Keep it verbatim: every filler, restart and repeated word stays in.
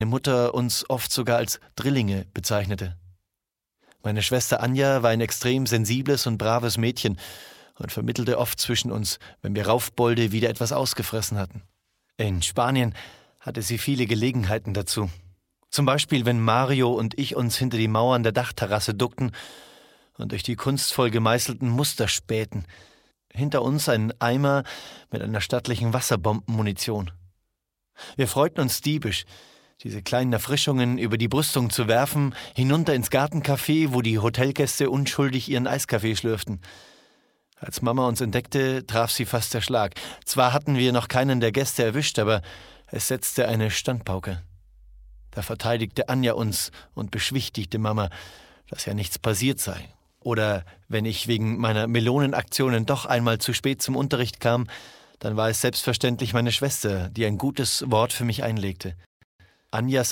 Mutter uns oft sogar als Drillinge bezeichnete. Meine Schwester Anja war ein extrem sensibles und braves Mädchen und vermittelte oft zwischen uns, wenn wir Raufbolde wieder etwas ausgefressen hatten. In Spanien hatte sie viele Gelegenheiten dazu. Zum Beispiel, wenn Mario und ich uns hinter die Mauern der Dachterrasse duckten und durch die kunstvoll gemeißelten Muster spähten. Hinter uns ein Eimer mit einer stattlichen Wasserbombenmunition. Wir freuten uns diebisch, diese kleinen Erfrischungen über die Brüstung zu werfen, hinunter ins Gartencafé, wo die Hotelgäste unschuldig ihren Eiskaffee schlürften. Als Mama uns entdeckte, traf sie fast der Schlag. Zwar hatten wir noch keinen der Gäste erwischt, aber es setzte eine Standpauke. Da verteidigte Anja uns und beschwichtigte Mama, dass ja nichts passiert sei. Oder wenn ich wegen meiner Melonenaktionen doch einmal zu spät zum Unterricht kam, dann war es selbstverständlich meine Schwester, die ein gutes Wort für mich einlegte. Anjas